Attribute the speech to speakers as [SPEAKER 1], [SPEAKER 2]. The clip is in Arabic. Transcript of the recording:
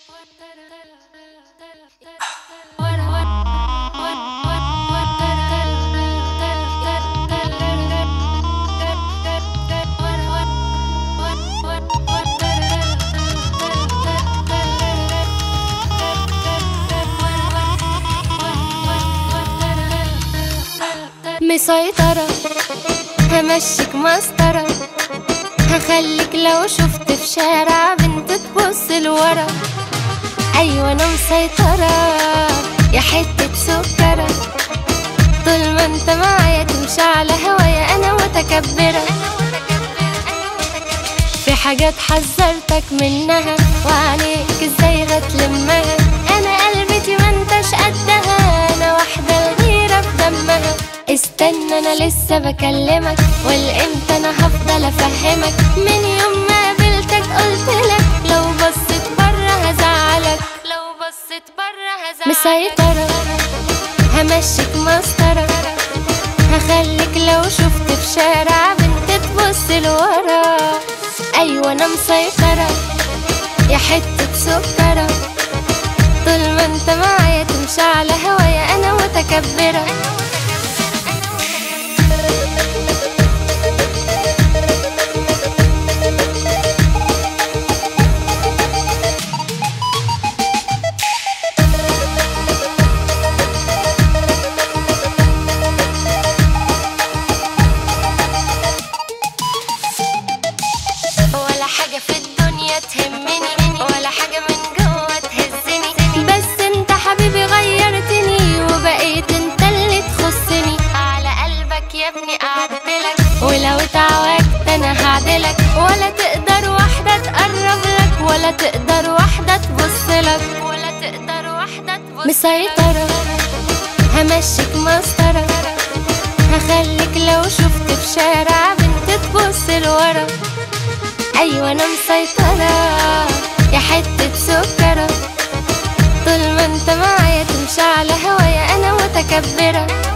[SPEAKER 1] مسيطرة، همشيك مسطرة، هخليك لو شفت في شارع بنت تبص لورا. أيوة أنا مسيطرة يا حتة سكرة، طول ما انت معايا تمشي على هوايا أنا متكبرة. في حاجات حذرتك منها وعليك ازاي هتلمها، أنا قلبتي ما انتش قدها، أنا واحدة الغيرة في دمها. استنى أنا لسه بكلمك، والإمتى أنا هفضل أفهمك، من يوم ما قابلتك قلتلك لو بصيت برا هزعلك، لو بصيت برا هزعلك. مسيطرة همشيك مسطرة، هخليك لو شفت في شارع بنت تبص لورا. أيوة أنا مسيطرة يا حتة سكرة، طول ما انت معايا تمشي على هوايا أنا متكبرة. ولا حاجة في الدنيا تهمني، ولا حاجة من جوه تهزني، بس انت حبيبي غيرتني وبقيت انت اللي تخصني. على قلبك يا ابني قعدتلك، ولو اتعوجت انا هعدلك، ولا تقدر واحدة تقرب لك، ولا تقدر واحدة تبصلك، ولا تقدر واحدة تبصلك. مسيطرة همشيك مسطرة، هخليك لو شفت في شارع بنت تبص لورا. أيوة أنا مسيطرة يا حتة سكرة، طول ما انت معايا تمشي على هوايا أنا متكبرة.